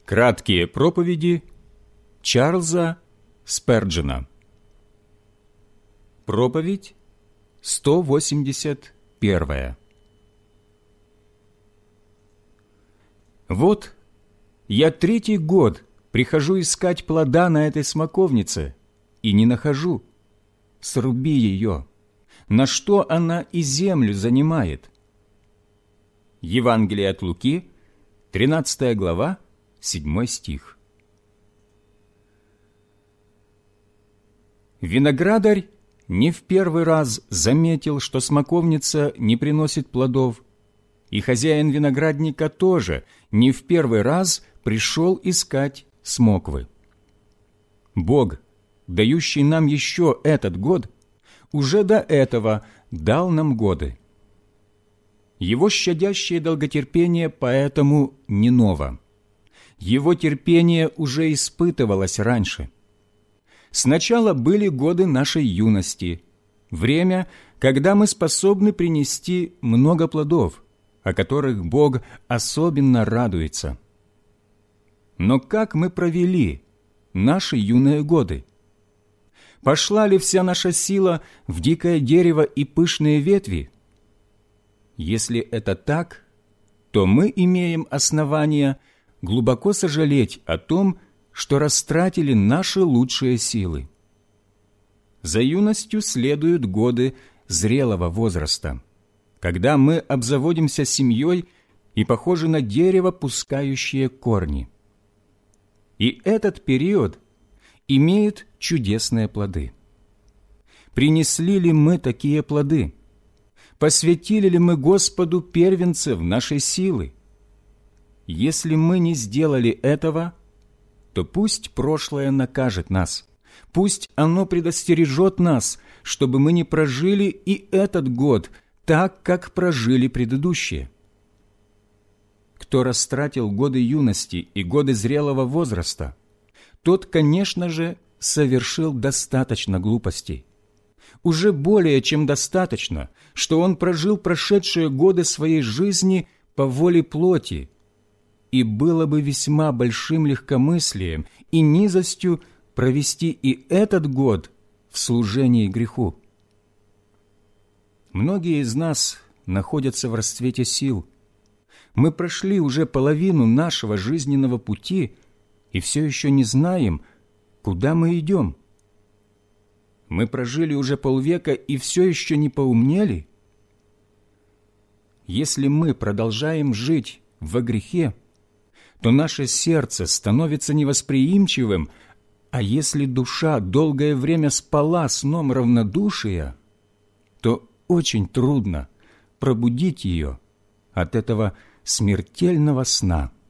Краткие проповеди Чарльза Сперджена. Проповедь 181. Вот я 3-й год прихожу искать плода на этой смоковнице и не нахожу. Сруби ее, на что она и землю занимает. Евангелие от Луки, 13 глава, 7 стих. Виноградарь не в первый раз заметил, что смоковница не приносит плодов, и хозяин виноградника тоже не в первый раз пришел искать смоквы. Бог, дающий нам еще этот год, уже до этого дал нам годы. Его щадящее долготерпение поэтому не ново. Его терпение уже испытывалось раньше. Сначала были годы нашей юности, время, когда мы способны принести много плодов, о которых Бог особенно радуется. Но как мы провели наши юные годы? Пошла ли вся наша сила в дикое дерево и пышные ветви? Если это так, то мы имеем основания глубоко сожалеть о том, что растратили наши лучшие силы. За юностью следуют годы зрелого возраста, когда мы обзаводимся семьей и похожи на дерево, пускающее корни. И этот период имеет чудесные плоды. Принесли ли мы такие плоды? Посвятили ли мы Господу первенцев нашей силы? Если мы не сделали этого, то пусть прошлое накажет нас, пусть оно предостережет нас, чтобы мы не прожили и этот год так, как прожили предыдущие. Кто растратил годы юности и годы зрелого возраста, тот, конечно же, совершил достаточно глупостей. Уже более чем достаточно, что он прожил прошедшие годы своей жизни по воле плоти, и было бы весьма большим легкомыслием и низостью провести и этот год в служении греху. Многие из нас находятся в расцвете сил. Мы прошли уже половину нашего жизненного пути и все еще не знаем, куда мы идем. Мы прожили уже полвека и все еще не поумнели. Если мы продолжаем жить во грехе, то наше сердце становится невосприимчивым, а если душа долгое время спала сном равнодушия, то очень трудно пробудить ее от этого смертельного сна.